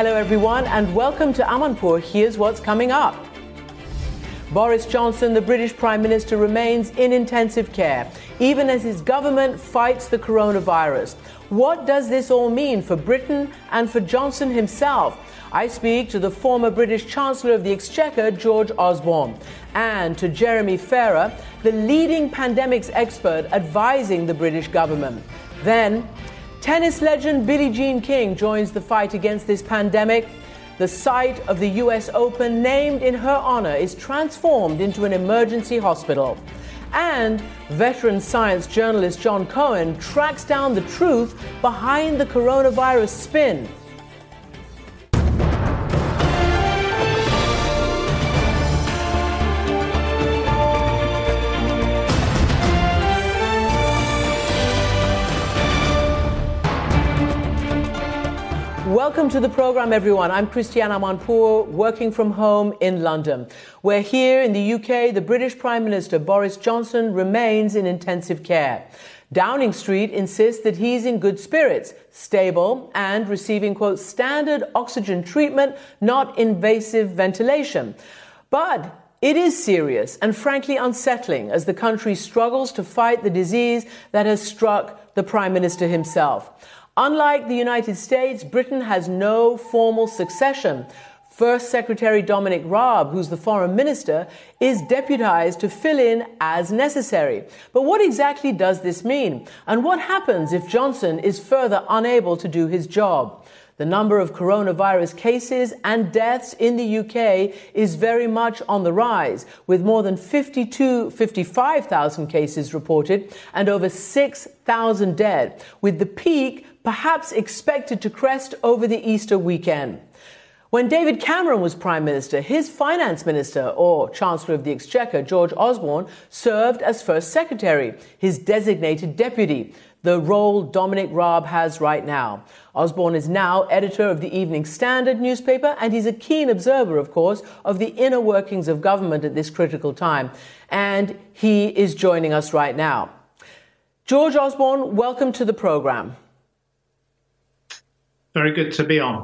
Hello everyone and welcome to Amanpour. Here's what's coming up. Boris Johnson, the British Prime Minister, remains in intensive care, even as his government fights the coronavirus. What does this all mean for Britain and for Johnson himself? I speak to the former British Chancellor of the Exchequer, George Osborne, and to Jeremy Farrar, the leading pandemics expert advising the British government. Then, tennis legend Billie Jean King joins the fight against this pandemic. The site of the US Open, named in her honor, is transformed into an emergency hospital. And veteran science journalist John Cohen tracks down the truth behind the coronavirus spin. Welcome to the program, everyone. I'm Christiane Amanpour, working from home in London, where here in the UK, the British Prime Minister, Boris Johnson, remains in intensive care. Downing Street insists that he's in good spirits, stable, and receiving, quote, standard oxygen treatment, not invasive ventilation. But it is serious and frankly unsettling as the country struggles to fight the disease that has struck the Prime Minister himself. Unlike the United States, Britain has no formal succession. First Secretary Dominic Raab, who's the foreign minister, is deputized to fill in as necessary. But what exactly does this mean? And what happens if Johnson is further unable to do his job? The number of coronavirus cases and deaths in the UK is very much on the rise, with more than 55,000 cases reported and over 6,000 dead, with the peak perhaps expected to crest over the Easter weekend. When David Cameron was Prime Minister, his Finance Minister, or Chancellor of the Exchequer, George Osborne, served as First Secretary, his designated deputy, the role Dominic Raab has right now. Osborne is now editor of the Evening Standard newspaper, and he's a keen observer, of course, of the inner workings of government at this critical time. And he is joining us right now. George Osborne, welcome to the program. Very good to be on.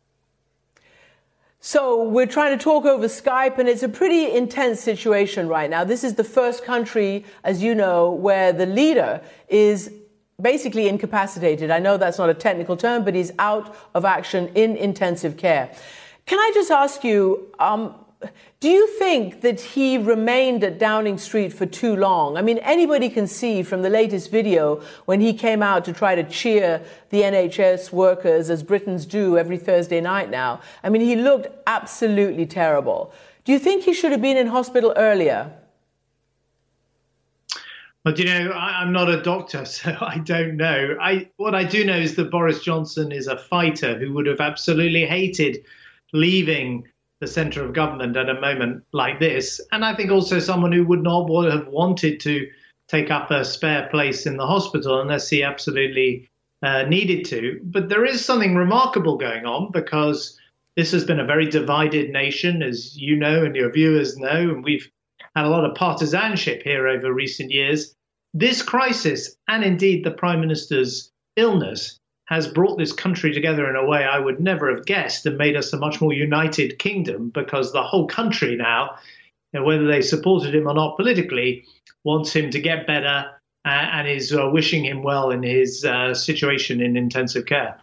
So we're trying to talk over Skype, and it's a pretty intense situation right now. This is the first country, as you know, where the leader is basically incapacitated. I know that's not a technical term, but he's out of action in intensive care. Can I just ask you, do you think that he remained at Downing Street for too long? I mean, anybody can see from the latest video when he came out to try to cheer the NHS workers, as Britons do every Thursday night now. I mean, he looked absolutely terrible. Do you think he should have been in hospital earlier? Well, I'm not a doctor, so I don't know. What I do know is that Boris Johnson is a fighter who would have absolutely hated leaving the centre of government at a moment like this. And I think also someone who would not have wanted to take up a spare place in the hospital unless he absolutely needed to. But there is something remarkable going on, because this has been a very divided nation, as you know and your viewers know, and we've had a lot of partisanship here over recent years. This crisis, and indeed the Prime Minister's illness, has brought this country together in a way I would never have guessed, and made us a much more united kingdom, because the whole country now, whether they supported him or not politically, wants him to get better and is wishing him well in his situation in intensive care.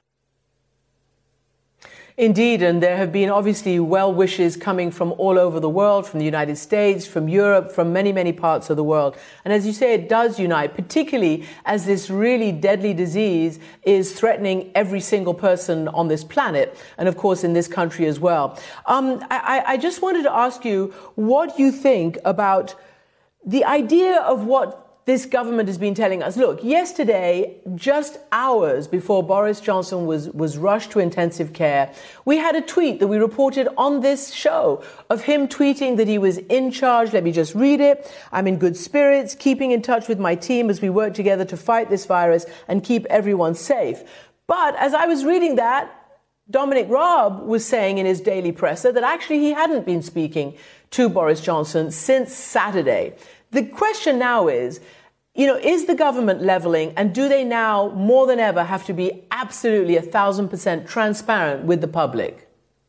Indeed, and there have been obviously well wishes coming from all over the world, from the United States, from Europe, from many, many parts of the world. And as you say, it does unite, particularly as this really deadly disease is threatening every single person on this planet, and of course in this country as well. I just wanted to ask you what you think about the idea of what this government has been telling us. Look, yesterday, just hours before Boris Johnson was rushed to intensive care, we had a tweet that we reported on this show of him tweeting that he was in charge. Let me just read it. I'm in good spirits, keeping in touch with my team as we work together to fight this virus and keep everyone safe. But as I was reading that, Dominic Raab was saying in his daily presser that actually he hadn't been speaking to Boris Johnson since Saturday. The question now is, Is the government leveling, and do they now more than ever have to be absolutely 1,000% transparent with the public?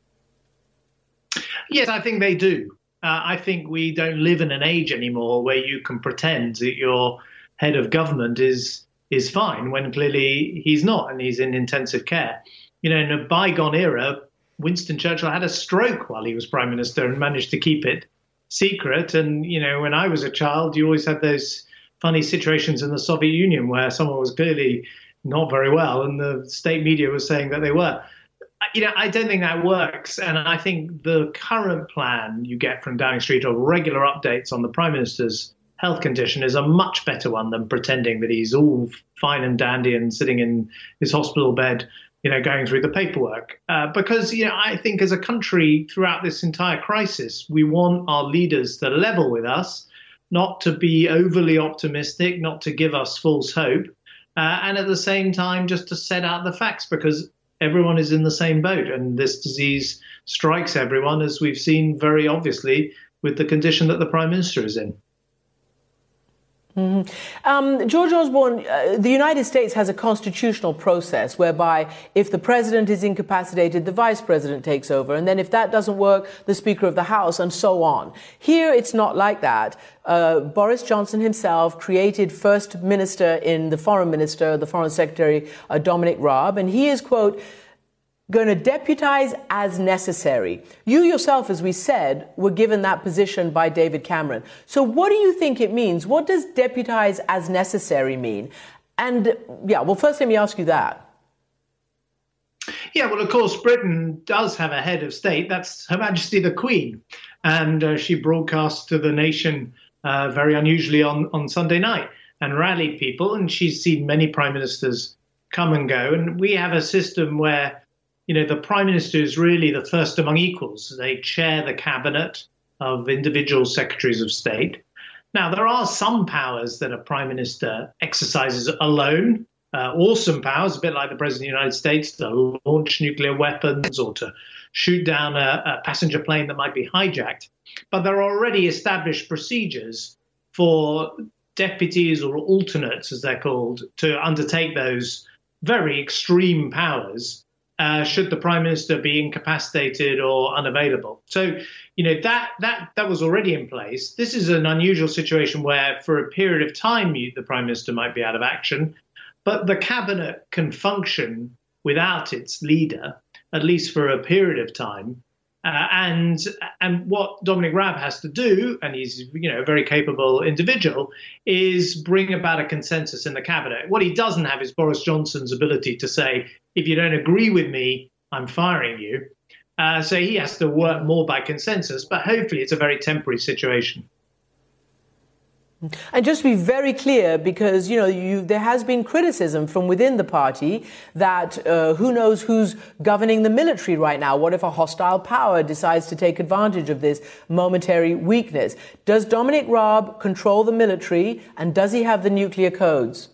Yes, I think they do. I think we don't live in an age anymore where you can pretend that your head of government is fine when clearly he's not, and he's in intensive care. In a bygone era, Winston Churchill had a stroke while he was prime minister and managed to keep it secret. And, when I was a child, you always had those funny situations in the Soviet Union where someone was clearly not very well and the state media was saying that they were. I don't think that works. And I think the current plan you get from Downing Street of regular updates on the Prime Minister's health condition is a much better one than pretending that he's all fine and dandy and sitting in his hospital bed, going through the paperwork. Because, I think as a country throughout this entire crisis, we want our leaders to level with us, not to be overly optimistic, not to give us false hope, and at the same time just to set out the facts, because everyone is in the same boat and this disease strikes everyone, as we've seen very obviously with the condition that the Prime Minister is in. George Osborne, the United States has a constitutional process whereby if the president is incapacitated, the vice president takes over. And then if that doesn't work, the Speaker of the House, and so on. Here, it's not like that. Boris Johnson himself created first minister in the foreign secretary, Dominic Raab, and he is, quote, going to deputize as necessary. You yourself, as we said, were given that position by David Cameron. So what do you think it means? What does deputize as necessary mean? And first let me ask you that. Yeah, well, of course, Britain does have a head of state. That's Her Majesty the Queen. And she broadcast to the nation very unusually on Sunday night and rallied people. And she's seen many prime ministers come and go. And we have a system where the Prime Minister is really the first among equals. They chair the cabinet of individual secretaries of state. Now, there are some powers that a Prime Minister exercises alone, awesome powers, a bit like the President of the United States, to launch nuclear weapons or to shoot down a passenger plane that might be hijacked. But there are already established procedures for deputies or alternates, as they're called, to undertake those very extreme powers should the Prime Minister be incapacitated or unavailable. So, that was already in place. This is an unusual situation where for a period of time, the Prime Minister might be out of action, but the cabinet can function without its leader, at least for a period of time. And what Dominic Raab has to do, and he's a very capable individual, is bring about a consensus in the cabinet. What he doesn't have is Boris Johnson's ability to say, if you don't agree with me, I'm firing you. So he has to work more by consensus, but hopefully it's a very temporary situation. And just to be very clear, because, there has been criticism from within the party that who knows who's governing the military right now? What if a hostile power decides to take advantage of this momentary weakness? Does Dominic Raab control the military, and does he have the nuclear codes?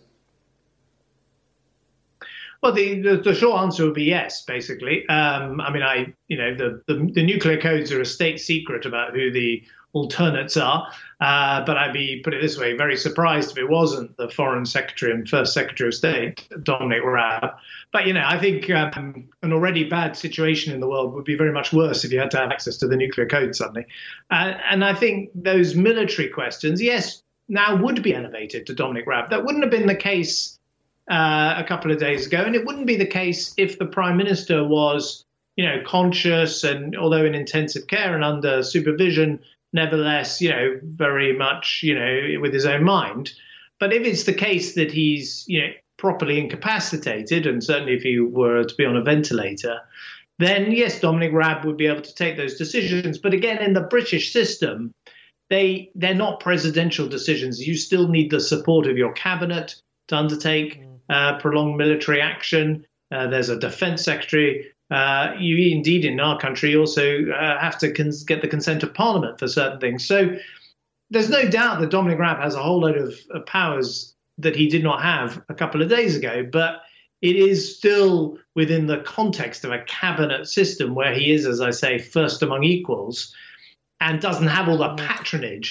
Well, the short answer would be yes, basically. The nuclear codes are a state secret about who the alternates are. But I'd be, put it this way, very surprised if it wasn't the Foreign Secretary and First Secretary of State, Dominic Raab. But, I think an already bad situation in the world would be very much worse if you had to have access to the nuclear code suddenly. And I think those military questions, yes, now would be elevated to Dominic Raab. That wouldn't have been the case a couple of days ago. And it wouldn't be the case if the Prime Minister was, conscious and, although in intensive care and under supervision, nevertheless, very much, with his own mind. But if it's the case that he's, properly incapacitated, and certainly if he were to be on a ventilator, then yes, Dominic Raab would be able to take those decisions. But again, in the British system, they're not presidential decisions. You still need the support of your cabinet to undertake prolonged military action. There's a defense secretary. You indeed, in our country, also have to get the consent of Parliament for certain things. So there's no doubt that Dominic Raab has a whole load of powers that he did not have a couple of days ago. But it is still within the context of a cabinet system where he is, as I say, first among equals and doesn't have all the patronage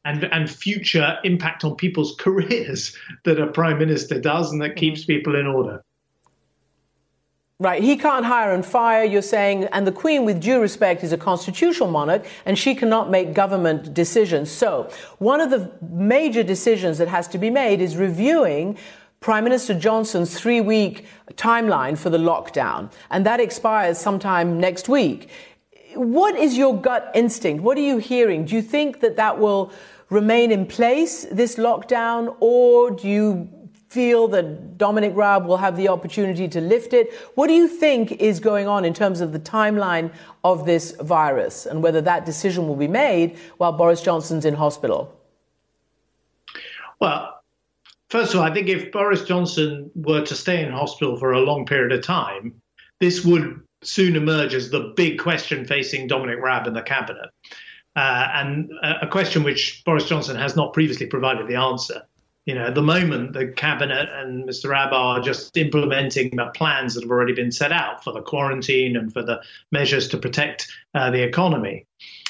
and future impact on people's careers that a prime minister does, and that keeps people in order. Right. He can't hire and fire, you're saying, and the Queen, with due respect, is a constitutional monarch, and she cannot make government decisions. So one of the major decisions that has to be made is reviewing Prime Minister Johnson's 3-week timeline for the lockdown, and that expires sometime next week. What is your gut instinct? What are you hearing? Do you think that that will remain in place, this lockdown, or do you feel that Dominic Raab will have the opportunity to lift it? What do you think is going on in terms of the timeline of this virus, and whether that decision will be made while Boris Johnson's in hospital? Well, first of all, I think if Boris Johnson were to stay in hospital for a long period of time, this would soon emerge as the big question facing Dominic Raab and the cabinet, and a question which Boris Johnson has not previously provided the answer. You know, at the moment, the cabinet and Mr. Raab are just implementing the plans that have already been set out for the quarantine and for the measures to protect the economy.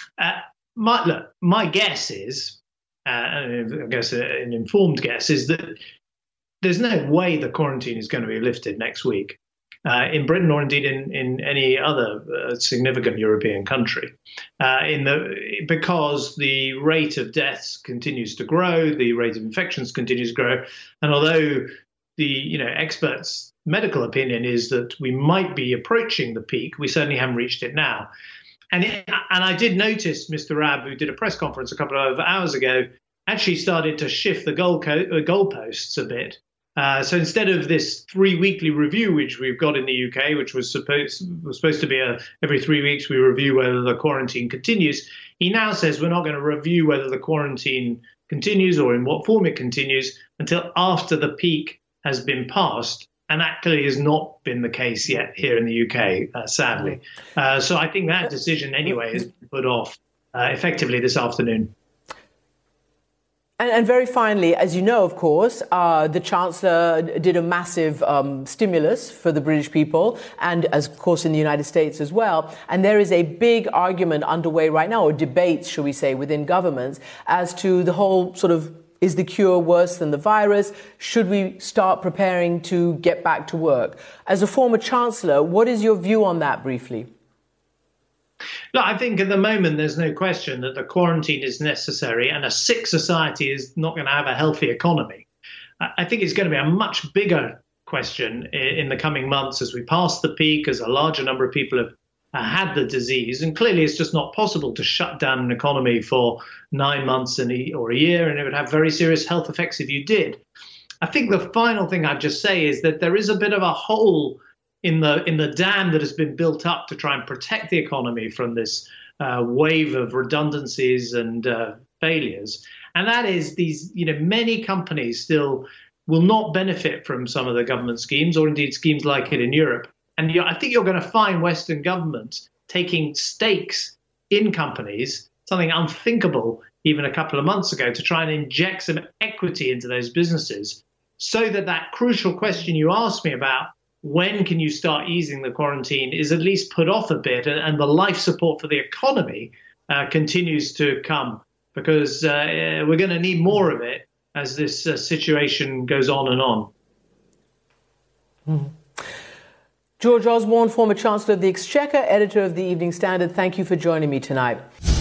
My guess is, I guess an informed guess, is that there's no way the quarantine is going to be lifted next week in Britain, or indeed in any other significant European country, because the rate of deaths continues to grow, the rate of infections continues to grow, and although the experts' medical opinion is that we might be approaching the peak, we certainly haven't reached it now. And I did notice Mr. Raab, who did a press conference a couple of hours ago, actually started to shift the goalposts a bit. So instead of this 3-weekly review, which we've got in the UK, which was supposed to be every 3 weeks we review whether the quarantine continues, he now says we're not going to review whether the quarantine continues or in what form it continues until after the peak has been passed. And that clearly has not been the case yet here in the UK, sadly. So I think that decision anyway has been put off effectively this afternoon. And very finally, as you know, of course, the Chancellor did a massive stimulus for the British people, and as of course in the United States as well. And there is a big argument underway right now, or debates, shall we say, within governments as to the whole sort of, is the cure worse than the virus? Should we start preparing to get back to work? As a former Chancellor, what is your view on that briefly? No, I think at the moment there's no question that the quarantine is necessary, and a sick society is not going to have a healthy economy. I think it's going to be a much bigger question in the coming months as we pass the peak, as a larger number of people have had the disease. And clearly it's just not possible to shut down an economy for 9 months or a year, and it would have very serious health effects if you did. I think the final thing I'd just say is that there is a bit of a hole in the dam that has been built up to try and protect the economy from this wave of redundancies and failures. And that is these, many companies still will not benefit from some of the government schemes, or indeed schemes like it in Europe. And I think you're going to find Western governments taking stakes in companies, something unthinkable even a couple of months ago, to try and inject some equity into those businesses, so that crucial question you asked me about, when can you start easing the quarantine, is at least put off a bit, and the life support for the economy continues to come, because we're going to need more of it as this situation goes on and on. Mm-hmm. George Osborne, former Chancellor of the Exchequer, editor of the Evening Standard, thank you for joining me tonight.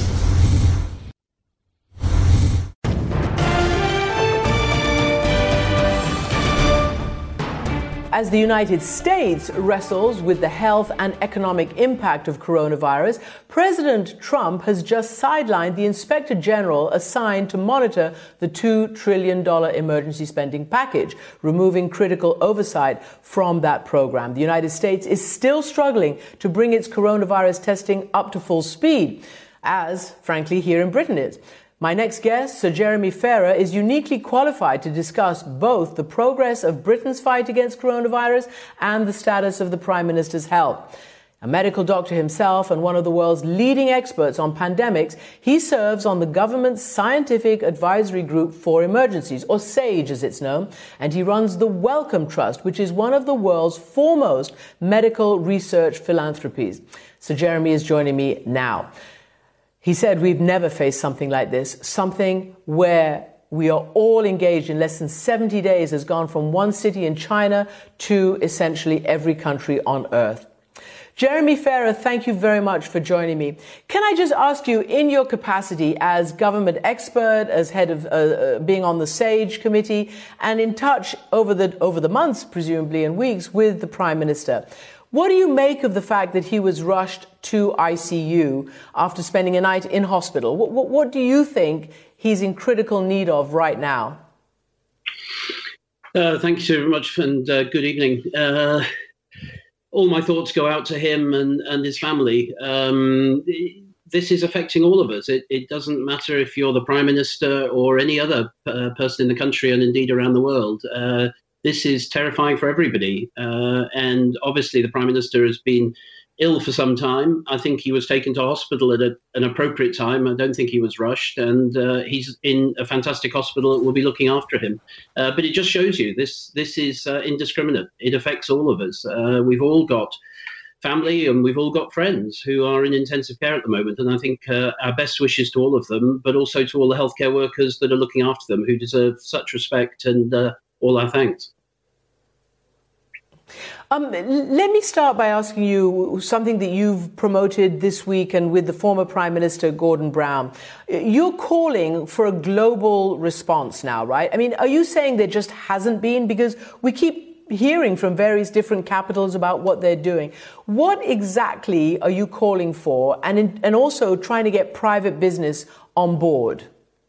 As the United States wrestles with the health and economic impact of coronavirus, President Trump has just sidelined the Inspector General assigned to monitor the $2 trillion emergency spending package, removing critical oversight from that program. The United States is still struggling to bring its coronavirus testing up to full speed, as, frankly, here in Britain is. My next guest, Sir Jeremy Farrer, is uniquely qualified to discuss both the progress of Britain's fight against coronavirus and the status of the Prime Minister's health. A medical doctor himself and one of the world's leading experts on pandemics, he serves on the government's Scientific Advisory Group for Emergencies, or SAGE as it's known, and he runs the Wellcome Trust, which is one of the world's foremost medical research philanthropies. Sir Jeremy is joining me now. He said, we've never faced something like this, something where we are all engaged in less than 70 days has gone from one city in China to essentially every country on earth. Jeremy Farrar, thank you very much for joining me. Can I just ask you, in your capacity as government expert, as head of being on the SAGE committee, and in touch over the months, presumably, and weeks with the Prime Minister, what do you make of the fact that he was rushed to ICU after spending a night in hospital? What do you think he's in critical need of right now? Thank you so much, and good evening. All my thoughts go out to him and his family. This is affecting all of us. It doesn't matter if you're the Prime Minister or any other person in the country and indeed around the world. This is terrifying for everybody. And obviously the Prime Minister has been ill for some time. I think he was taken to hospital at an appropriate time. I don't think he was rushed. And he's in a fantastic hospital that will be looking after him. But it just shows you this is indiscriminate. It affects all of us. We've all got family and we've all got friends who are in intensive care at the moment. And I think our best wishes to all of them, but also to all the healthcare workers that are looking after them, who deserve such respect and all our thanks. Let me start by asking you something that you've promoted this week and with the former Prime Minister, Gordon Brown. You're calling for a global response now, right? I mean, are you saying there just hasn't been? Because we keep hearing from various different capitals about what they're doing. What exactly are you calling for and also trying to get private business on board?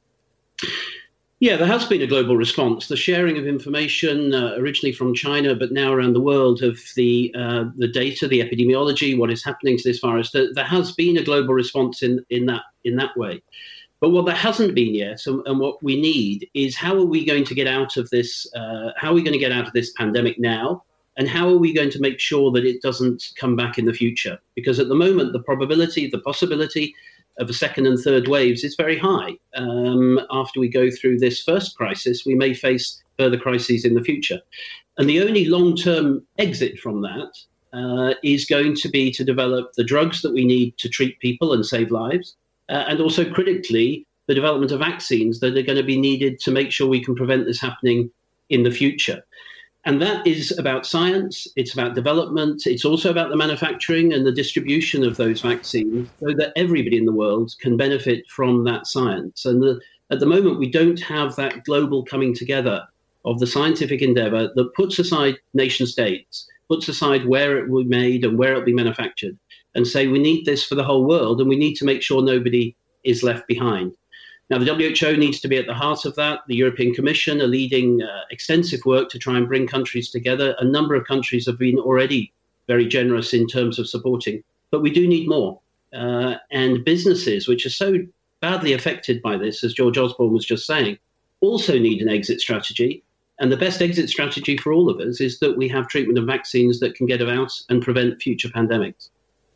Yeah, there has been a global response. The sharing of information, originally from China, but now around the world, of the data, the epidemiology, what is happening to this virus. There has been a global response in that way. But what there hasn't been yet, and what we need, is how are we going to get out of this? How are we going to get out of this pandemic now? And how are we going to make sure that it doesn't come back in the future? Because at the moment, the probability, the possibility of a second and third waves is very high. After we go through this first crisis, we may face further crises in the future. And the only long-term exit from that is going to be to develop the drugs that we need to treat people and save lives, and also critically, the development of vaccines that are going to be needed to make sure we can prevent this happening in the future. And that is about science, it's about development, it's also about the manufacturing and the distribution of those vaccines so that everybody in the world can benefit from that science. And at the moment, we don't have that global coming together of the scientific endeavor that puts aside nation states, puts aside where it will be made and where it will be manufactured, and say we need this for the whole world and we need to make sure nobody is left behind. Now, the WHO needs to be at the heart of that. The European Commission are leading extensive work to try and bring countries together. A number of countries have been already very generous in terms of supporting, but we do need more. And businesses, which are so badly affected by this, as George Osborne was just saying, also need an exit strategy. And the best exit strategy for all of us is that we have treatment and vaccines that can get us out and prevent future pandemics.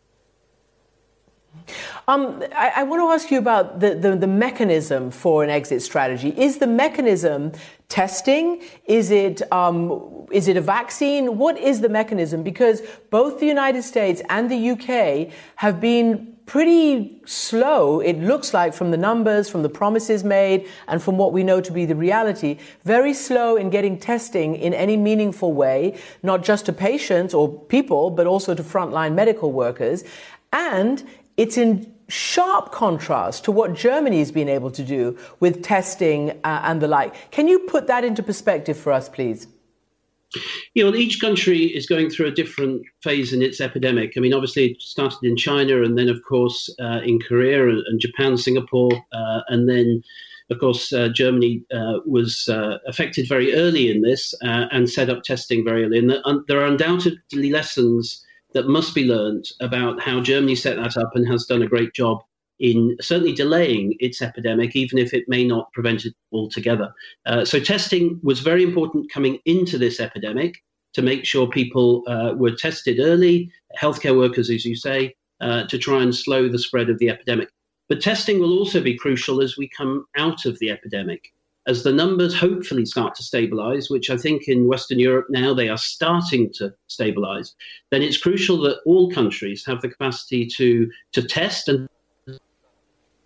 I want to ask you about the mechanism for an exit strategy. Is the mechanism testing? Is it a vaccine? What is the mechanism? Because both the United States and the UK have been pretty slow, it looks like, from the numbers, from the promises made, and from what we know to be the reality, very slow in getting testing in any meaningful way, not just to patients or people, but also to frontline medical workers. And it's in sharp contrast to what Germany has been able to do with testing and the like. Can you put that into perspective for us, please? Yeah, well, each country is going through a different phase in its epidemic. I mean, obviously it started in China and then, of course, in Korea and Japan, Singapore, and then, of course, Germany was affected very early in this and set up testing very early. And there are undoubtedly lessons that must be learned about how Germany set that up and has done a great job in certainly delaying its epidemic, even if it may not prevent it altogether. So testing was very important coming into this epidemic to make sure people were tested early, healthcare workers, as you say, to try and slow the spread of the epidemic. But testing will also be crucial as we come out of the epidemic. As the numbers hopefully start to stabilize, which I think in Western Europe now they are starting to stabilize, then it's crucial that all countries have the capacity to test and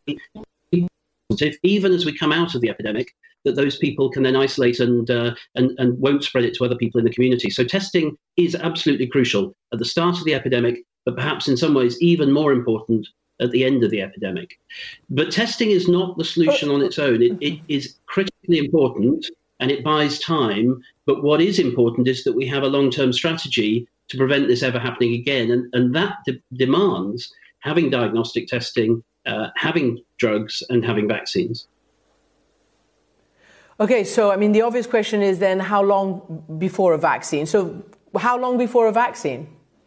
even as we come out of the epidemic, that those people can then isolate and won't spread it to other people in the community. So testing is absolutely crucial at the start of the epidemic, but perhaps in some ways even more important at the end of the epidemic. But testing is not the solution on its own. It is critically important and it buys time. But what is important is that we have a long-term strategy to prevent this ever happening again. And that demands having diagnostic testing, having drugs and having vaccines. Okay, so I mean, the obvious question is then how long before a vaccine? So how long before a vaccine?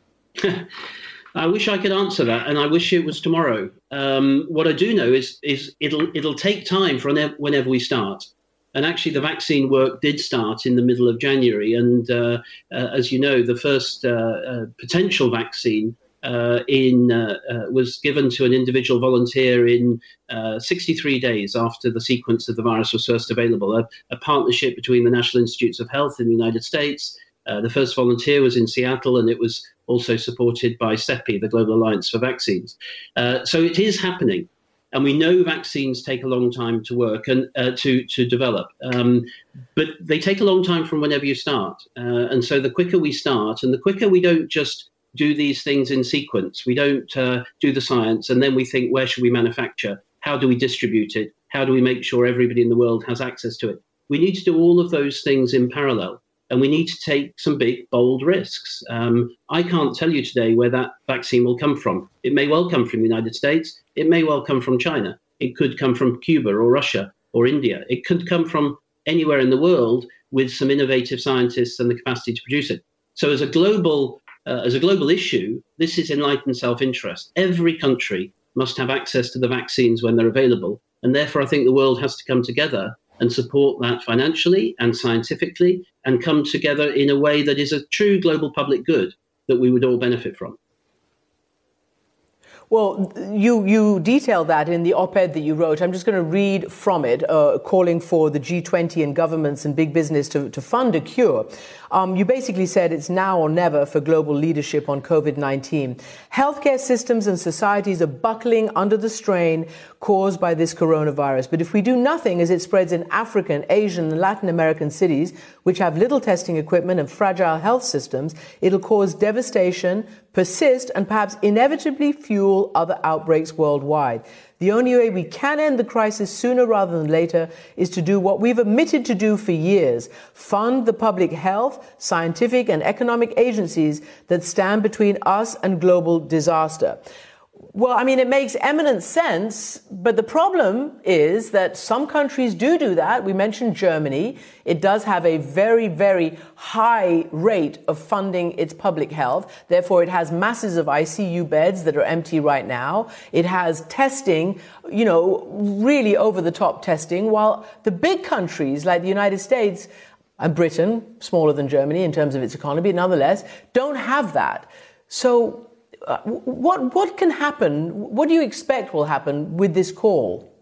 I wish I could answer that, and I wish it was tomorrow. What I do know is it'll take time for whenever we start. And actually, the vaccine work did start in the middle of January. And as you know, the first potential vaccine was given to an individual volunteer in 63 days after the sequence of the virus was first available. A partnership between the National Institutes of Health in the United States. The first volunteer was in Seattle, and it was also supported by CEPI, the Global Alliance for Vaccines. So it is happening. And we know vaccines take a long time to work and to develop. But they take a long time from whenever you start. And so the quicker we start, and the quicker we don't just do these things in sequence, we don't do the science, and then we think, where should we manufacture? How do we distribute it? How do we make sure everybody in the world has access to it? We need to do all of those things in parallel. And we need to take some big, bold risks. I can't tell you today where that vaccine will come from. It may well come from the United States. It may well come from China. It could come from Cuba or Russia or India. It could come from anywhere in the world with some innovative scientists and the capacity to produce it. So as a global issue, this is enlightened self-interest. Every country must have access to the vaccines when they're available. And therefore, I think the world has to come together and support that financially and scientifically, and come together in a way that is a true global public good that we would all benefit from. Well, you detail that in the op-ed that you wrote. I'm just going to read from it, calling for the G20 and governments and big business to fund a cure. You basically said it's now or never for global leadership on COVID-19. Healthcare systems and societies are buckling under the strain caused by this coronavirus. But if we do nothing as it spreads in African, Asian, and Latin American cities, which have little testing equipment and fragile health systems, it'll cause devastation, persist, and perhaps inevitably fuel other outbreaks worldwide. The only way we can end the crisis sooner rather than later is to do what we've admitted to do for years: fund the public health, scientific, and economic agencies that stand between us and global disaster. Well, I mean, it makes eminent sense, but the problem is that some countries do that. We mentioned Germany. It does have a very, very high rate of funding its public health. Therefore, it has masses of ICU beds that are empty right now. It has testing, really over-the-top testing, while the big countries like the United States and Britain, smaller than Germany in terms of its economy, nonetheless, don't have that. So what can happen? What do you expect will happen with this call?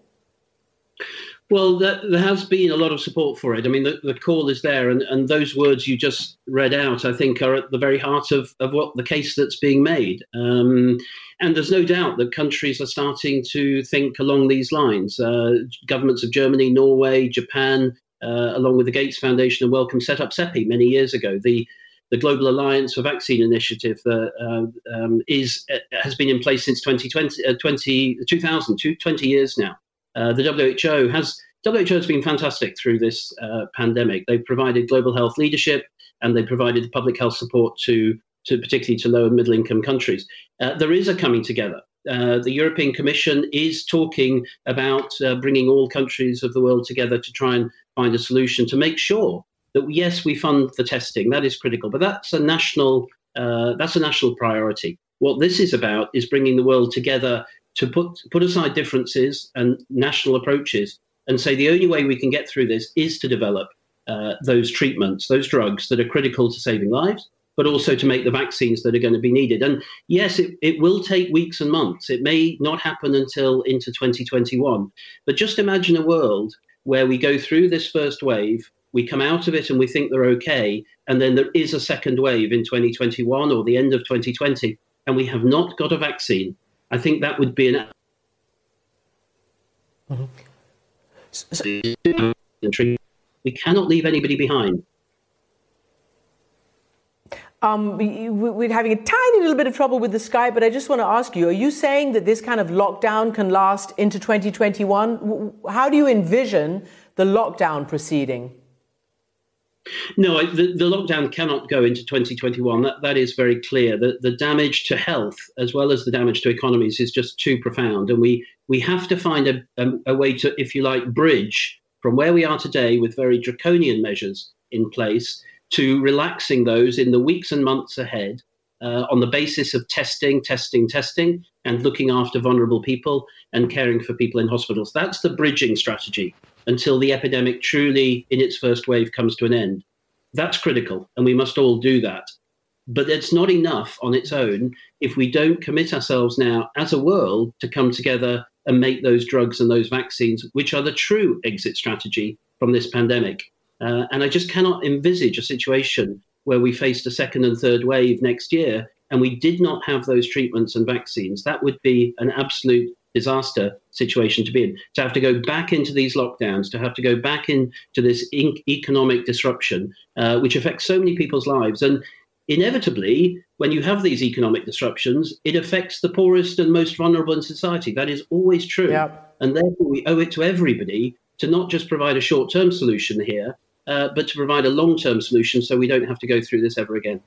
Well, there has been a lot of support for it. I mean, the call is there, and those words you just read out, I think, are at the very heart of what the case that's being made. And there's no doubt that countries are starting to think along these lines. Governments of Germany, Norway, Japan, along with the Gates Foundation and Wellcome, set up CEPI many years ago. The Global Alliance for Vaccine Initiative has been in place since 2000, 20 years now. The WHO has been fantastic through this pandemic. They've provided global health leadership, and they provided public health support to particularly to low and middle income countries. There is a coming together. The European Commission is talking about bringing all countries of the world together to try and find a solution to make sure that, yes, we fund the testing. That is critical, but that's a national priority. What this is about is bringing the world together to put aside differences and national approaches and say the only way we can get through this is to develop those treatments, those drugs that are critical to saving lives, but also to make the vaccines that are going to be needed. And yes, it will take weeks and months. It may not happen until into 2021. But just imagine a world where we go through this first wave, we come out of it and we think they're okay, and then there is a second wave in 2021 or the end of 2020, and we have not got a vaccine. I think that would be We cannot leave anybody behind. We're having a tiny little bit of trouble with the Skype, but I just want to ask you, are you saying that this kind of lockdown can last into 2021? How do you envision the lockdown proceeding? No, the lockdown cannot go into 2021. That is very clear. The damage to health as well as the damage to economies is just too profound. And we have to find a way to, if you like, bridge from where we are today with very draconian measures in place to relaxing those in the weeks and months ahead on the basis of testing, and looking after vulnerable people and caring for people in hospitals. That's the bridging strategy until the epidemic truly, in its first wave, comes to an end. That's critical, and we must all do that. But it's not enough on its own if we don't commit ourselves now as a world to come together and make those drugs and those vaccines, which are the true exit strategy from this pandemic. And I just cannot envisage a situation where we faced a second and third wave next year and we did not have those treatments and vaccines. That would be an absolute disaster situation to be in. To have to go back into these lockdowns, to have to go back into this economic disruption, which affects so many people's lives. And inevitably, when you have these economic disruptions, it affects the poorest and most vulnerable in society. That is always true. Yep. And therefore, we owe it to everybody to not just provide a short-term solution here, but to provide a long-term solution so we don't have to go through this ever again.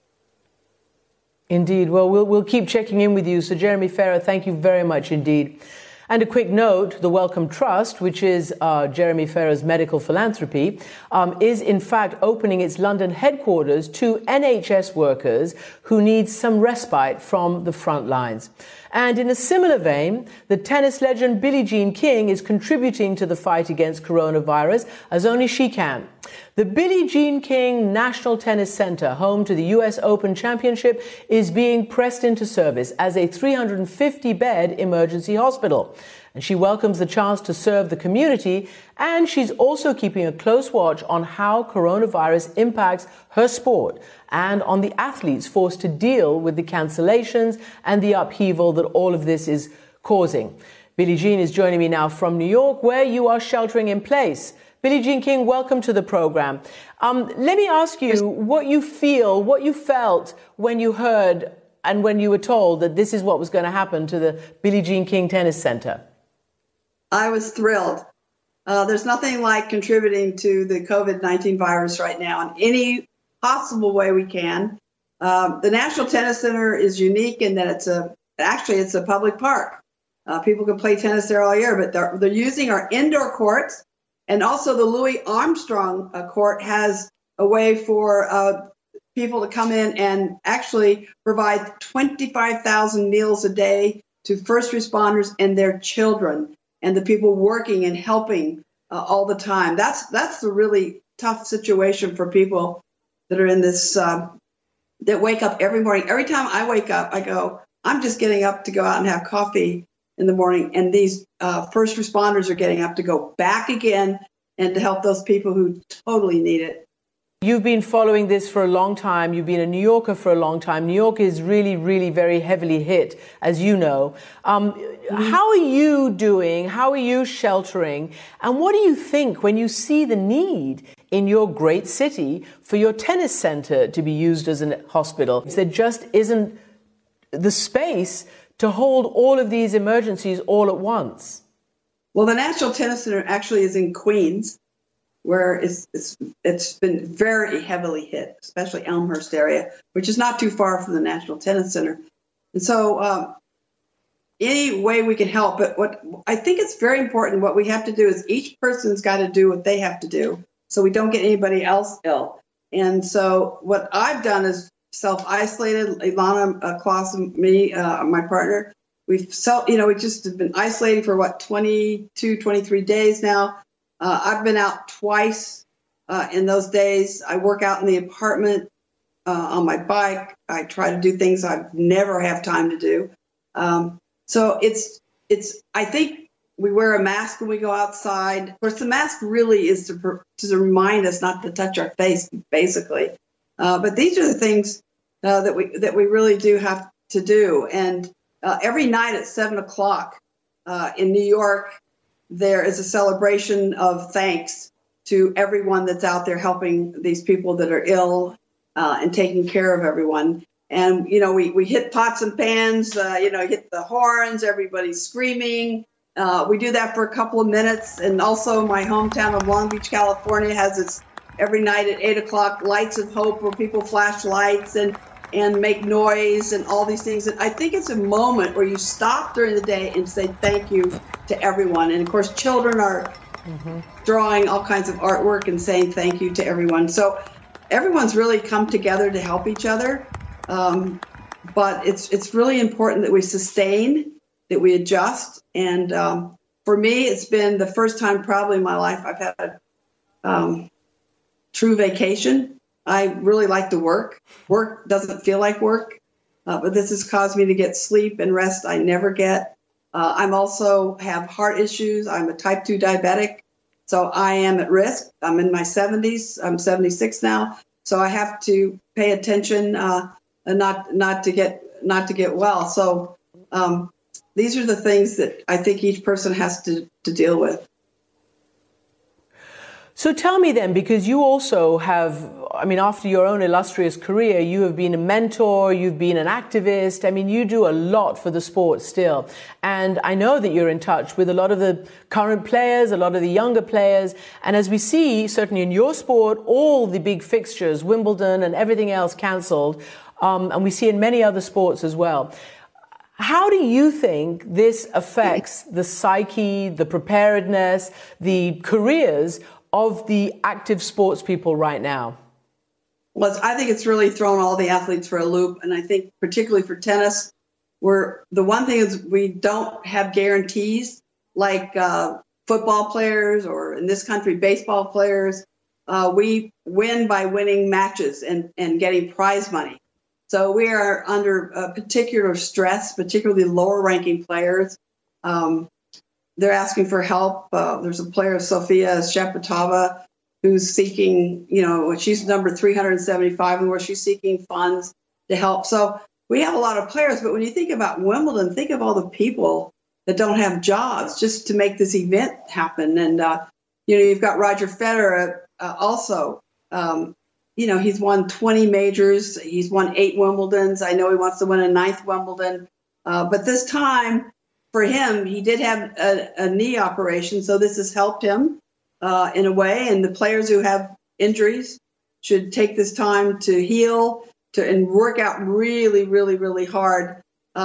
Indeed. Well, we'll keep checking in with you. So, Jeremy Farrar, thank you very much indeed. And a quick note, the Wellcome Trust, which is Jeremy Farrar's medical philanthropy, is in fact opening its London headquarters to NHS workers who need some respite from the front lines. And in a similar vein, the tennis legend Billie Jean King is contributing to the fight against coronavirus as only she can. The Billie Jean King National Tennis Center, home to the US Open Championship, is being pressed into service as a 350-bed emergency hospital. And she welcomes the chance to serve the community, and she's also keeping a close watch on how coronavirus impacts her sport and on the athletes forced to deal with the cancellations and the upheaval that all of this is causing. Billie Jean is joining me now from New York, where you are sheltering in place. Billie Jean King, welcome to the program. Let me ask you what you felt when you heard and when you were told that this is what was going to happen to the Billie Jean King Tennis Center. I was thrilled. There's nothing like contributing to the COVID-19 virus right now in any possible way we can. The National Tennis Center is unique in that it's a public park. People can play tennis there all year, but they're using our indoor courts. And also the Louis Armstrong court has a way for people to come in and actually provide 25,000 meals a day to first responders and their children and the people working and helping all the time. That's the really tough situation for people that are in this, that wake up every morning. Every time I wake up, I go, I'm just getting up to go out and have coffee in the morning. And these first responders are getting up to go back again and to help those people who totally need it. You've been following this for a long time. You've been a New Yorker for a long time. New York is really, really very heavily hit, as you know. How are you doing? How are you sheltering? And what do you think when you see the need in your great city for your tennis center to be used as a hospital? There just isn't the space to hold all of these emergencies all at once. Well, the National Tennis Center actually is in Queens, where it's been very heavily hit, especially Elmhurst area, which is not too far from the National Tennis Center. And so any way we can help, but what I think it's very important, what we have to do is each person's got to do what they have to do so we don't get anybody else ill. And so what I've done is self-isolated. Ilana Kloss and me, my partner, we just have been isolating for 22, 23 days now. I've been out twice in those days. I work out in the apartment on my bike. I try to do things I never have time to do. So I think we wear a mask when we go outside. Of course, the mask really is to remind us not to touch our face, basically. But these are the things that we really do have to do. And every night at 7 o'clock in New York, there is a celebration of thanks to everyone that's out there helping these people that are ill and taking care of everyone. And, we hit pots and pans, hit the horns, everybody's screaming. We do that for a couple of minutes. And also my hometown of Long Beach, California has its every night at 8 o'clock, Lights of Hope, where people flash lights and make noise and all these things. And I think it's a moment where you stop during the day and say thank you to everyone. And of course, children are drawing all kinds of artwork and saying thank you to everyone. So everyone's really come together to help each other. But it's really important that we sustain, that we adjust. And for me, it's been the first time probably in my life I've had a true vacation. I really like to work. Work doesn't feel like work, but this has caused me to get sleep and rest I never get. I'm also have heart issues. I'm a type 2 diabetic, so I am at risk. I'm in my 70s. I'm 76 now, so I have to pay attention and not to get well. So these are the things that I think each person has to deal with. So tell me then, because you also have, after your own illustrious career, you have been a mentor, you've been an activist. You do a lot for the sport still. And I know that you're in touch with a lot of the current players, a lot of the younger players. And as we see, certainly in your sport, all the big fixtures, Wimbledon and everything else cancelled. And we see in many other sports as well. How do you think this affects the psyche, the preparedness, the careers of the active sports people right now? Well, I think it's really thrown all the athletes for a loop. And I think particularly for tennis, the one thing is we don't have guarantees like football players, or in this country, baseball players. We win by winning matches and getting prize money. So we are under particular stress, particularly lower ranking players. They're asking for help. There's a player, Sofia Shepetova, who's seeking, she's number 375 and where she's seeking funds to help. So we have a lot of players, but when you think about Wimbledon, think of all the people that don't have jobs just to make this event happen. And, you've got Roger Federer also. He's won 20 majors. He's won 8 Wimbledons. I know he wants to win a 9th Wimbledon. But this time, for him, he did have a knee operation, so this has helped him in a way. And the players who have injuries should take this time to heal and work out really, really, really hard.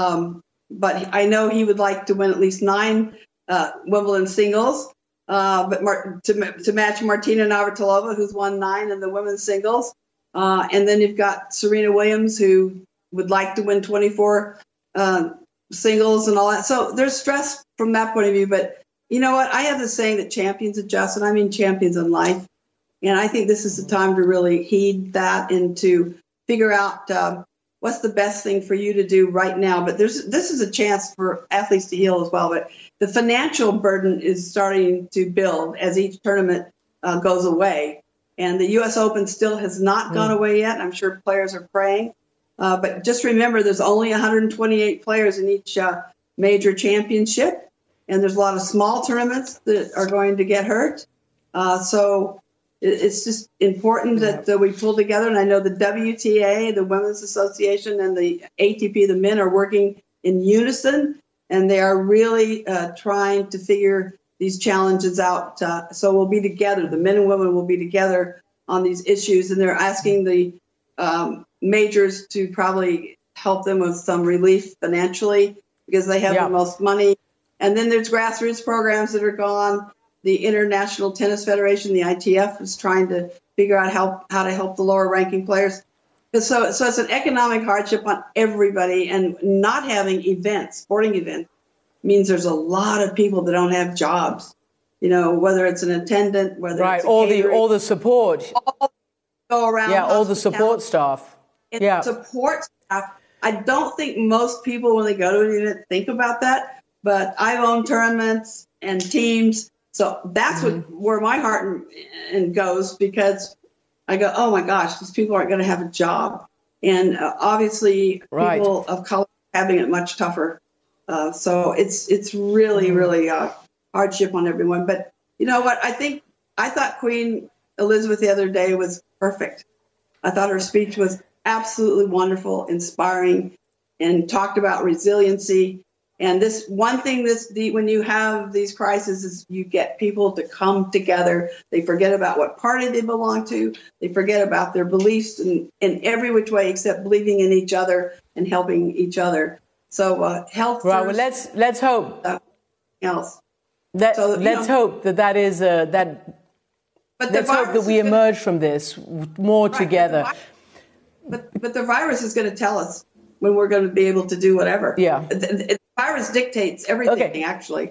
But I know he would like to win at least 9 Wimbledon singles, but to match Martina Navratilova, who's won 9 in the women's singles. And then you've got Serena Williams, who would like to win 24 singles and all that. So there's stress from that point of view. But you know what? I have the saying that champions adjust, and I mean champions in life. And I think this is the time to really heed that and to figure out what's the best thing for you to do right now. But this is a chance for athletes to heal as well. But the financial burden is starting to build as each tournament goes away. And the U.S. Open still has not gone away yet. I'm sure players are praying. But just remember, there's only 128 players in each major championship, and there's a lot of small tournaments that are going to get hurt. So it's just important that we pull together. And I know the WTA, the Women's Association, and the ATP, the men, are working in unison, and they are really trying to figure these challenges out. So we'll be together. The men and women will be together on these issues, and they're asking the majors to probably help them with some relief financially because they have the most money. And then there's grassroots programs that are gone. The International Tennis Federation, the ITF, is trying to figure out how to help the lower ranking players. So it's an economic hardship on everybody, and not having events, sporting events, means there's a lot of people that don't have jobs. Whether it's an attendant, whether it's all the support, all go around, all the support staff. Support staff. I don't think most people, when they go to an event, think about that. But I've owned tournaments and teams, so that's where my heart and goes, because I go, oh my gosh, these people aren't going to have a job, and obviously people of color are having it much tougher. So it's really, really hardship on everyone. But you know what? I thought Queen Elizabeth the other day was perfect. I thought her speech was absolutely wonderful, inspiring, and talked about resiliency. And this one thing, when you have these crises, is you get people to come together. They forget about what party they belong to. They forget about their beliefs in every which way except believing in each other and helping each other. So health. Right. Well, let's hope. Else. Let's hope that is that. But let's hope that we emerge from this more together. But the virus is going to tell us when we're going to be able to do whatever. Yeah. The virus dictates everything, actually.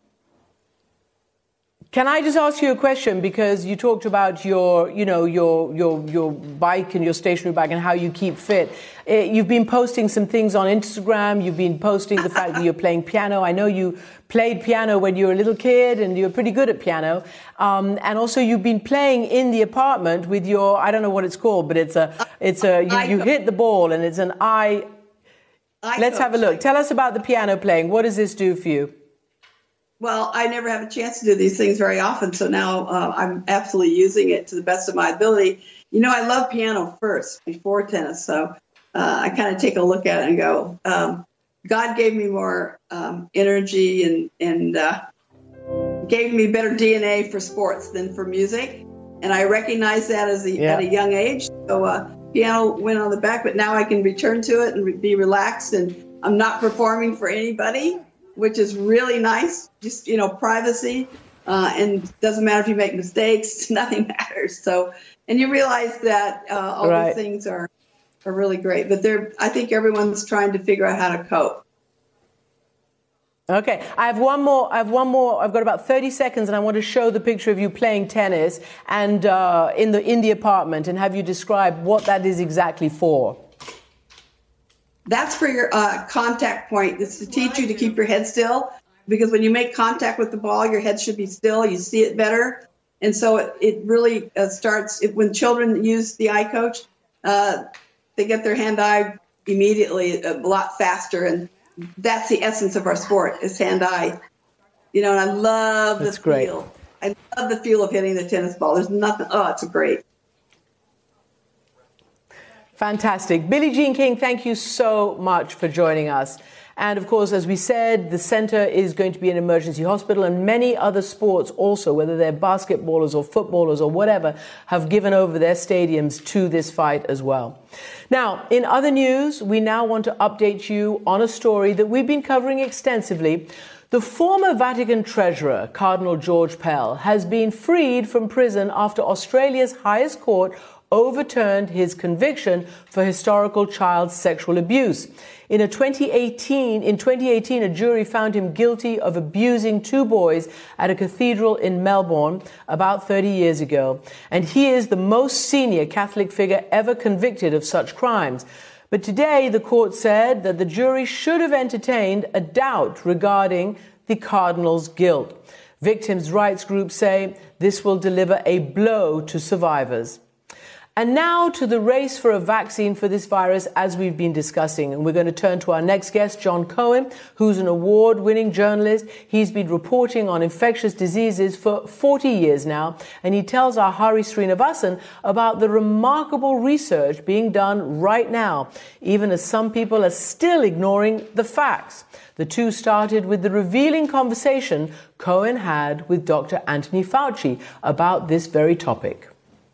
Can I just ask you a question? Because you talked about your bike and your stationary bike and how you keep fit. You've been posting some things on Instagram. You've been posting the fact that you're playing piano. I know you played piano when you were a little kid and you're pretty good at piano. And also you've been playing in the apartment with your, I don't know what it's called, but you hit the ball and it's an eye. Let's have a look. Tell us about the piano playing. What does this do for you? Well, I never have a chance to do these things very often, so now I'm absolutely using it to the best of my ability. You know, I love piano first, before tennis, so I kind of take a look at it and go, God gave me more energy and gave me better DNA for sports than for music, and I recognize that at a young age. So piano went on the back, but now I can return to it and be relaxed, and I'm not performing for anybody, which is really nice. Just, privacy, and doesn't matter if you make mistakes, nothing matters. So, and you realize that all these things are really great, but I think everyone's trying to figure out how to cope. Okay, I have one more. I've got about 30 seconds, and I want to show the picture of you playing tennis and in the apartment, and have you describe what that is exactly for. That's for your contact point. It's to teach you to keep your head still, because when you make contact with the ball, your head should be still. You see it better. And so it really starts when children use the eye coach, they get their hand-eye immediately a lot faster. And that's the essence of our sport, is hand-eye. And I love the feel. I love the feel of hitting the tennis ball. There's nothing. Oh, it's great. Fantastic. Billie Jean King, thank you so much for joining us. And of course, as we said, the center is going to be an emergency hospital, and many other sports also, whether they're basketballers or footballers or whatever, have given over their stadiums to this fight as well. Now, in other news, we now want to update you on a story that we've been covering extensively. The former Vatican treasurer, Cardinal George Pell, has been freed from prison after Australia's highest court overturned his conviction for historical child sexual abuse. In 2018, a jury found him guilty of abusing 2 boys at a cathedral in Melbourne about 30 years ago. And he is the most senior Catholic figure ever convicted of such crimes. But today, the court said that the jury should have entertained a doubt regarding the cardinal's guilt. Victims' rights groups say this will deliver a blow to survivors. And now to the race for a vaccine for this virus, as we've been discussing. And we're going to turn to our next guest, John Cohen, who's an award-winning journalist. He's been reporting on infectious diseases for 40 years now. And he tells our Hari Srinivasan about the remarkable research being done right now, even as some people are still ignoring the facts. The two started with the revealing conversation Cohen had with Dr. Anthony Fauci about this very topic.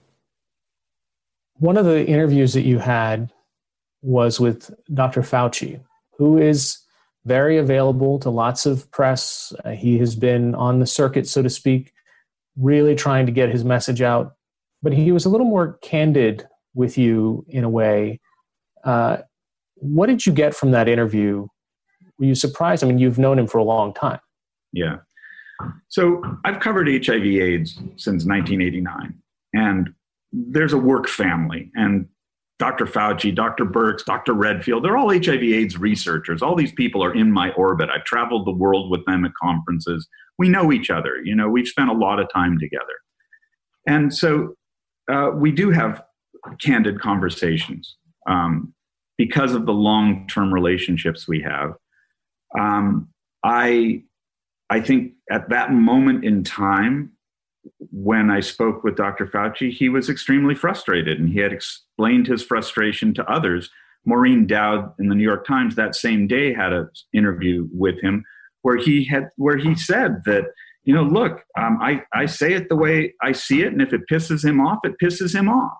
One of the interviews that you had was with Dr. Fauci, who is very available to lots of press. He has been on the circuit, so to speak, really trying to get his message out. But he was a little more candid with you in a way. What did you get from that interview? Were you surprised? I mean, you've known him for a long time. Yeah. So I've covered HIV/AIDS since 1989. And there's a work family, and Dr. Fauci, Dr. Birx, Dr. Redfield, they're all HIV/AIDS researchers. All these people are in my orbit. I've traveled the world with them at conferences. We know each other. We've spent a lot of time together. And so we do have candid conversations because of the long-term relationships we have. I I think at that moment in time, when I spoke with Dr. Fauci, he was extremely frustrated, and he had explained his frustration to others. Maureen Dowd in the New York Times that same day had an interview with him where he said that, look, I say it the way I see it, and if it pisses him off, it pisses him off.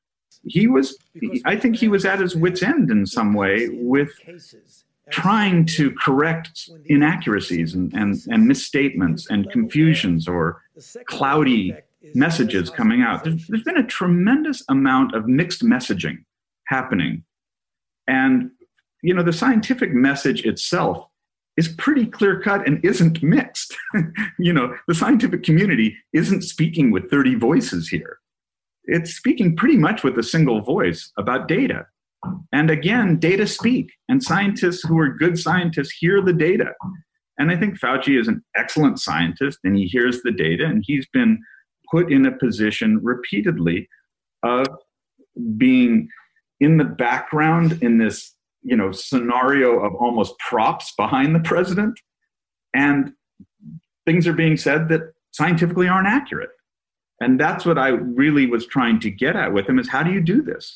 I think he was at his wit's end in some way with trying to correct inaccuracies and misstatements and confusions or cloudy messages coming out. There's been a tremendous amount of mixed messaging happening. And, the scientific message itself is pretty clear-cut and isn't mixed. The scientific community isn't speaking with 30 voices here. It's speaking pretty much with a single voice about data. And again, data speak, and scientists who are good scientists hear the data. And I think Fauci is an excellent scientist, and he hears the data, and he's been put in a position repeatedly of being in the background in this, scenario of almost props behind the president. And things are being said that scientifically aren't accurate. And that's what I really was trying to get at with him is, how do you do this?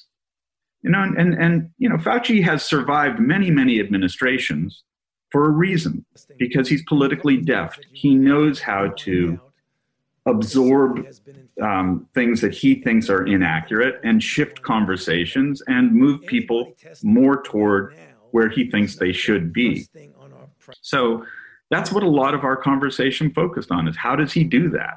Fauci has survived many, many administrations for a reason, because he's politically deft. He knows how to absorb things that he thinks are inaccurate and shift conversations and move people more toward where he thinks they should be. So that's what a lot of our conversation focused on, is how does he do that?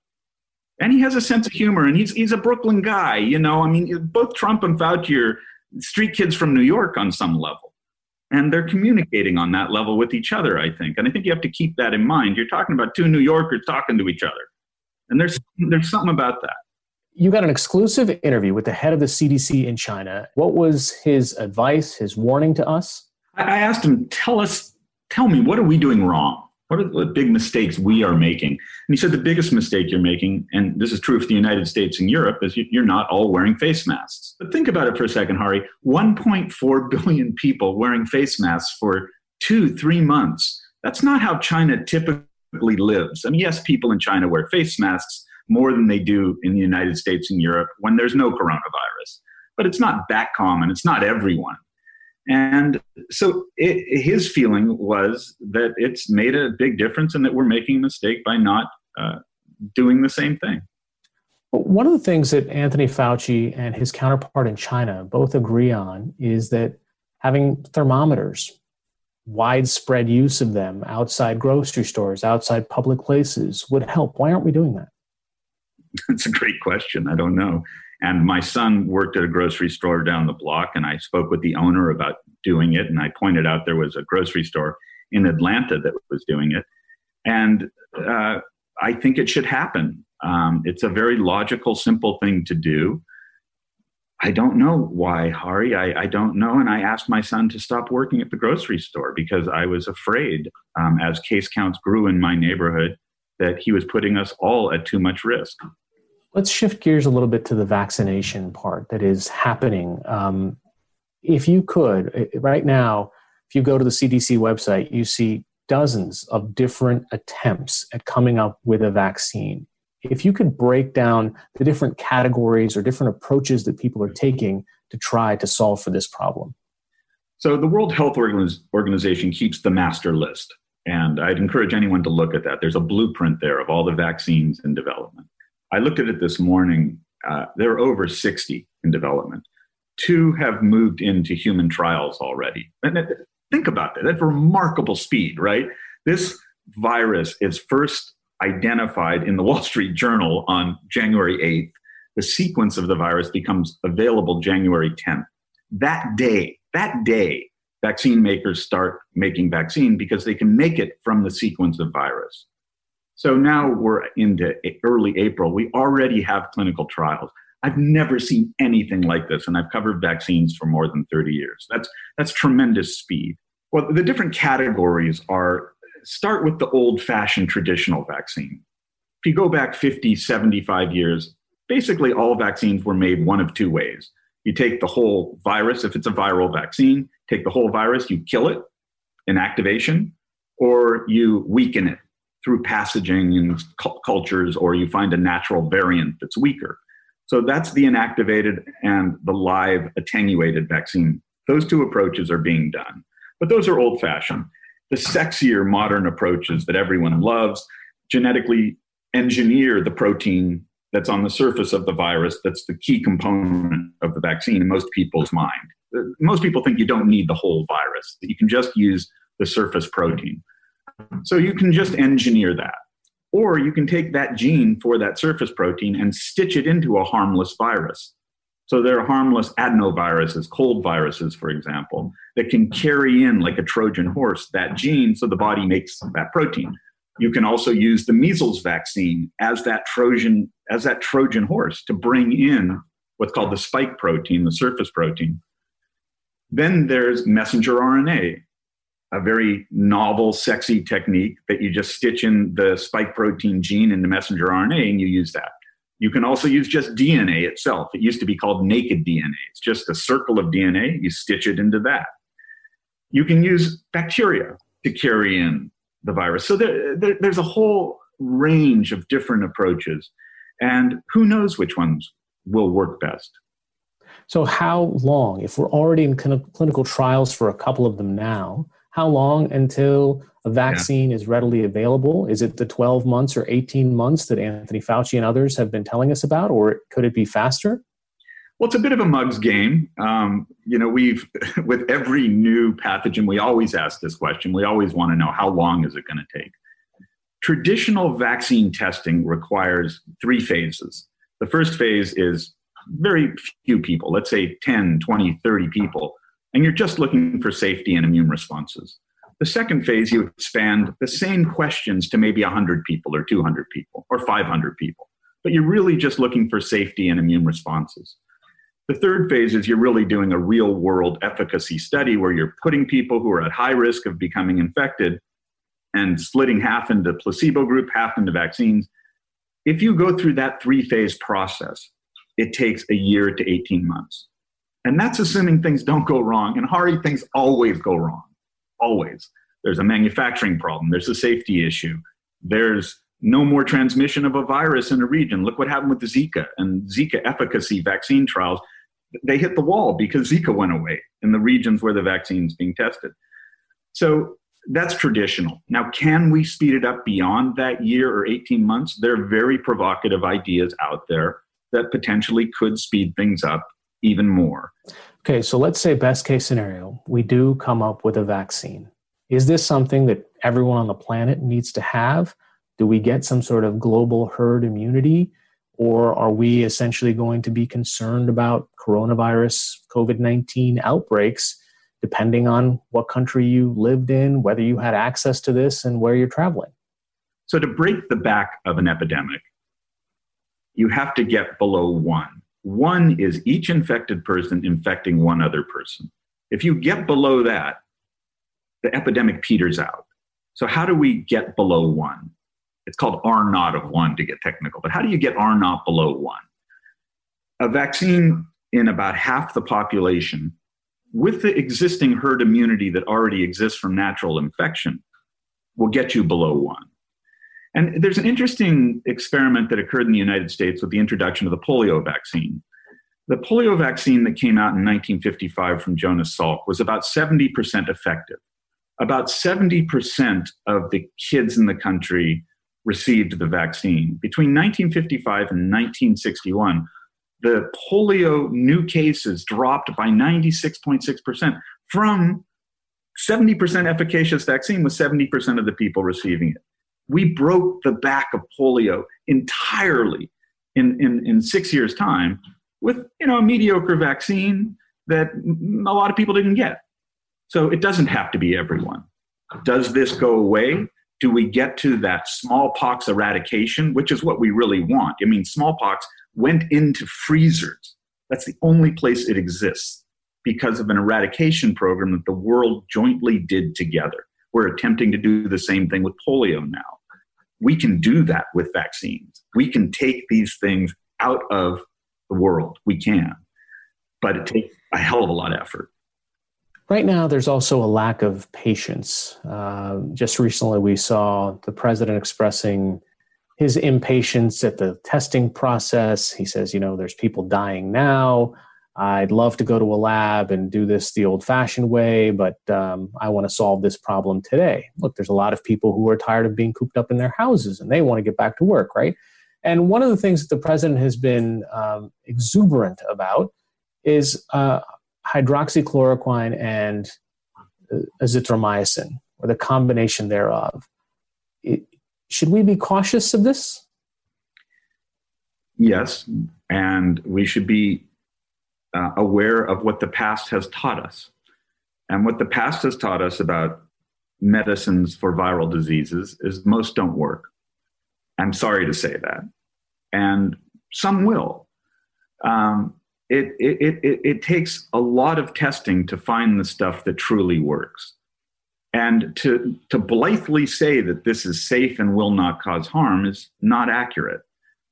And he has a sense of humor, and he's a Brooklyn guy, both Trump and Fauci are street kids from New York on some level. And they're communicating on that level with each other, I think. And I think you have to keep that in mind. You're talking about two New Yorkers talking to each other. And there's something about that. You got an exclusive interview with the head of the CDC in China. What was his advice, his warning to us? I asked him, tell me, what are we doing wrong? What are the big mistakes we are making? And he said the biggest mistake you're making, and this is true for the United States and Europe, is you're not all wearing face masks. But think about it for a second, Hari. 1.4 billion people wearing face masks for 2-3 months. That's not how China typically lives. I mean, yes, people in China wear face masks more than they do in the United States and Europe when there's no coronavirus. But it's not that common. It's not everyone. And so his feeling was that it's made a big difference and that we're making a mistake by not doing the same thing. One of the things that Anthony Fauci and his counterpart in China both agree on is that having thermometers, widespread use of them outside grocery stores, outside public places would help. Why aren't we doing that? It's a great question. I don't know. And my son worked at a grocery store down the block, and I spoke with the owner about doing it. And I pointed out there was a grocery store in Atlanta that was doing it. And I think it should happen. It's a very logical, simple thing to do. I don't know why, Hari. I don't know. And I asked my son to stop working at the grocery store because I was afraid, as case counts grew in my neighborhood, that he was putting us all at too much risk. Let's shift gears a little bit to the vaccination part that is happening. If you could, right now, if you go to the CDC website, you see dozens of different attempts at coming up with a vaccine. If you could break down the different categories or different approaches that people are taking to try to solve for this problem. So the World Health Organization keeps the master list, and I'd encourage anyone to look at that. There's a blueprint there of all the vaccines in development. I looked at it this morning. There are over 60 in development. 2 have moved into human trials already. And think about that. That's remarkable speed, right? This virus is first identified in the Wall Street Journal on January 8th. The sequence of the virus becomes available January 10th. That day, vaccine makers start making vaccine because they can make it from the sequence of virus. So now we're into early April. We already have clinical trials. I've never seen anything like this, and I've covered vaccines for more than 30 years. That's tremendous speed. Well, the different categories start with the old-fashioned traditional vaccine. If you go back 50, 75 years, basically all vaccines were made one of 2 ways. You take the whole virus, if it's a viral vaccine, take the whole virus, you kill it, inactivation, or you weaken it. through passaging in cultures, or you find a natural variant that's weaker. So that's the inactivated and the live attenuated vaccine. Those two approaches are being done, but those are old-fashioned. The sexier modern approaches that everyone loves genetically engineer the protein that's on the surface of the virus. That's the key component of the vaccine in most people's mind. Most people think you don't need the whole virus, that you can just use the surface protein. So you can just engineer that. Or you can take that gene for that surface protein and stitch it into a harmless virus. So there are harmless adenoviruses, cold viruses, for example, that can carry in, like a Trojan horse, that gene, so the body makes that protein. You can also use the measles vaccine as that Trojan horse to bring in what's called the spike protein, the surface protein. Then there's messenger RNA, a very novel, sexy technique that you just stitch in the spike protein gene into messenger RNA and you use that. You can also use just DNA itself. It used to be called naked DNA. It's just a circle of DNA. You stitch it into that. You can use bacteria to carry in the virus. So there's a whole range of different approaches. And who knows which ones will work best. So how long, if we're already in clinical trials for a couple of them now, how long until a vaccine is readily available? Is it the 12 months or 18 months that Anthony Fauci and others have been telling us about, or could it be faster? Well, it's a bit of a mug's game. With every new pathogen, we always ask this question. We always want to know, how long is it going to take? Traditional vaccine testing requires 3 phases. The first phase is very few people, let's say 10, 20, 30 people, and you're just looking for safety and immune responses. The second phase, you expand the same questions to maybe 100 people or 200 people or 500 people, but you're really just looking for safety and immune responses. The third phase is you're really doing a real-world efficacy study where you're putting people who are at high risk of becoming infected and splitting half into placebo group, half into vaccines. If you go through that 3-phase process, it takes a year to 18 months. And that's assuming things don't go wrong. And Hari, things always go wrong. Always. There's a manufacturing problem. There's a safety issue. There's no more transmission of a virus in a region. Look what happened with the Zika and Zika efficacy vaccine trials. They hit the wall because Zika went away in the regions where the vaccine's being tested. So that's traditional. Now, can we speed it up beyond that year or 18 months? There are very provocative ideas out there that potentially could speed things up even more. Okay, so let's say best case scenario, we do come up with a vaccine. Is this something that everyone on the planet needs to have? Do we get some sort of global herd immunity? Or are we essentially going to be concerned about coronavirus, COVID-19 outbreaks, depending on what country you lived in, whether you had access to this, and where you're traveling? So to break the back of an epidemic, you have to get below 1. 1 is each infected person infecting one other person. If you get below that, the epidemic peters out. So how do we get below 1? It's called R0 of 1 to get technical, but how do you get R0 below 1? A vaccine in about half the population with the existing herd immunity that already exists from natural infection will get you below 1. And there's an interesting experiment that occurred in the United States with the introduction of the polio vaccine. The polio vaccine that came out in 1955 from Jonas Salk was about 70% effective. About 70% of the kids in the country received the vaccine. Between 1955 and 1961, the polio new cases dropped by 96.6% from 70% efficacious vaccine with 70% of the people receiving it. We broke the back of polio entirely in 6 years' time with a mediocre vaccine that a lot of people didn't get. So it doesn't have to be everyone. Does this go away? Do we get to that smallpox eradication, which is what we really want? I mean, smallpox went into freezers. That's the only place it exists because of an eradication program that the world jointly did together. We're attempting to do the same thing with polio now. We can do that with vaccines. We can take these things out of the world. We can. But it takes a hell of a lot of effort. Right now, there's also a lack of patience. Just recently, we saw the president expressing his impatience at the testing process. He says, there's people dying now. I'd love to go to a lab and do this the old-fashioned way, but I want to solve this problem today. Look, there's a lot of people who are tired of being cooped up in their houses, and they want to get back to work, right? And one of the things that the president has been exuberant about is hydroxychloroquine and azithromycin, or the combination thereof. Should we be cautious of this? Yes, and we should be aware of what the past has taught us. And what the past has taught us about medicines for viral diseases is most don't work. I'm sorry to say that. And some will. It takes a lot of testing to find the stuff that truly works. And to blithely say that this is safe and will not cause harm is not accurate.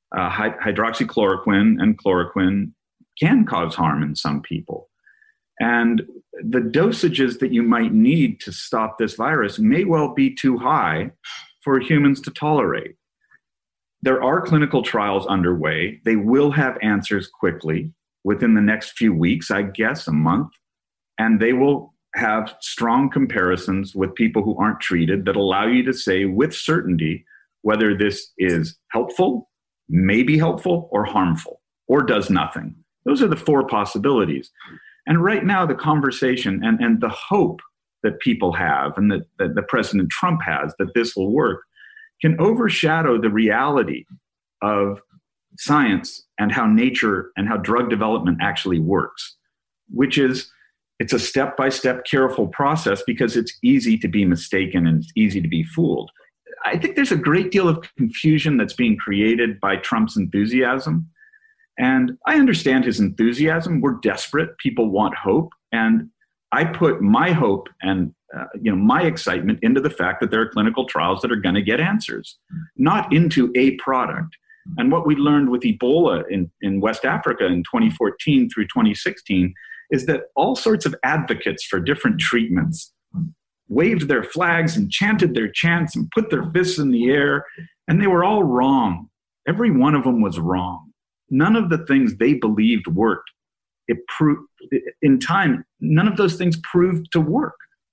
Hydroxychloroquine and chloroquine can cause harm in some people. And the dosages that you might need to stop this virus may well be too high for humans to tolerate. There are clinical trials underway. They will have answers quickly within the next few weeks, I guess, a month. And they will have strong comparisons with people who aren't treated that allow you to say with certainty whether this is helpful, maybe helpful, or harmful, or does nothing. Those are the four possibilities. And right now, the conversation and the hope that people have and that President Trump has that this will work can overshadow the reality of science and how nature and how drug development actually works, which is it's a step-by-step careful process because it's easy to be mistaken and it's easy to be fooled. I think there's a great deal of confusion that's being created by Trump's enthusiasm. And I understand his enthusiasm. We're desperate. People want hope. And I put my hope and my excitement into the fact that there are clinical trials that are going to get answers, not into a product. And what we learned with Ebola in West Africa in 2014 through 2016 is that all sorts of advocates for different treatments waved their flags and chanted their chants and put their fists in the air, and they were all wrong. Every one of them was wrong. None of the things they believed worked. It proved in time, none of those things proved to work.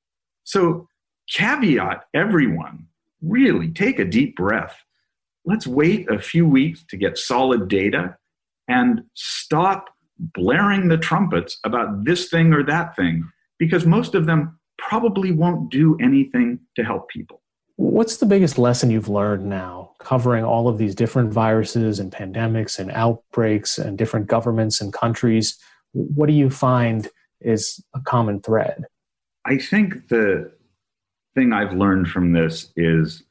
So caveat everyone, really take a deep breath. Let's wait a few weeks to get solid data and stop blaring the trumpets about this thing or that thing, because most of them probably won't do anything to help people. What's the biggest lesson you've learned now, covering all of these different viruses and pandemics and outbreaks and different governments and countries? What do you find is a common thread? I think the thing I've learned from this is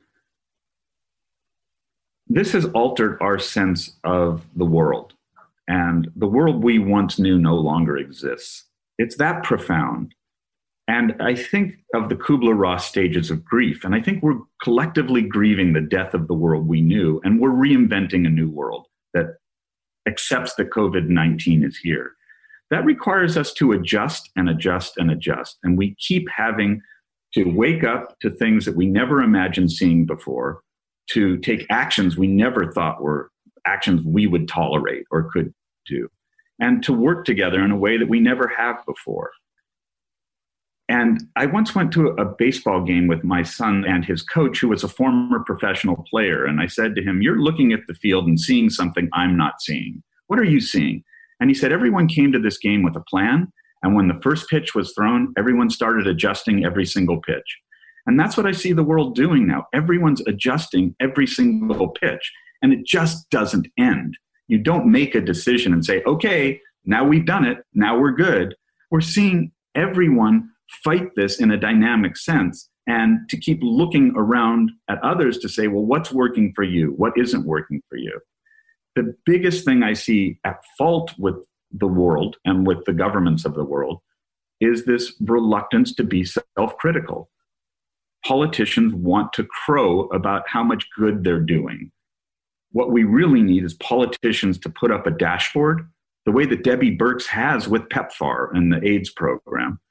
this has altered our sense of the world. And the world we once knew no longer exists. It's that profound. And I think of the Kubler-Ross stages of grief, and I think we're collectively grieving the death of the world we knew, and we're reinventing a new world that accepts that COVID-19 is here. That requires us to adjust and adjust and adjust, and we keep having to wake up to things that we never imagined seeing before, to take actions we never thought were actions we would tolerate or could do, and to work together in a way that we never have before. And I once went to a baseball game with my son and his coach, who was a former professional player. And I said to him, "You're looking at the field and seeing something I'm not seeing. What are you seeing?" And he said, "Everyone came to this game with a plan. And when the first pitch was thrown, everyone started adjusting every single pitch." And that's what I see the world doing now. Everyone's adjusting every single pitch. And it just doesn't end. You don't make a decision and say, "Okay, now we've done it. Now we're good." We're seeing everyone fight this in a dynamic sense, and to keep looking around at others to say, well, what's working for you? What isn't working for you? The biggest thing I see at fault with the world and with the governments of the world is this reluctance to be self-critical. Politicians want to crow about how much good they're doing. What we really need is politicians to put up a dashboard, the way that Debbie Birx has with PEPFAR and the AIDS program,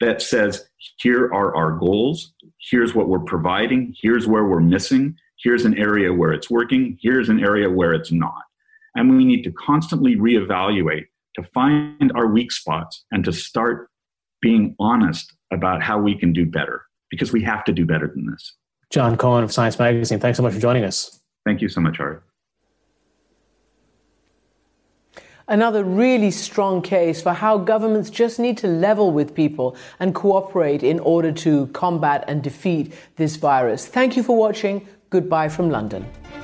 that says, here are our goals, here's what we're providing, here's where we're missing, here's an area where it's working, here's an area where it's not. And we need to constantly reevaluate to find our weak spots and to start being honest about how we can do better, because we have to do better than this. John Cohen of Science Magazine, thanks so much for joining us. Thank you so much, Ari. Another really strong case for how governments just need to level with people and cooperate in order to combat and defeat this virus. Thank you for watching. Goodbye from London.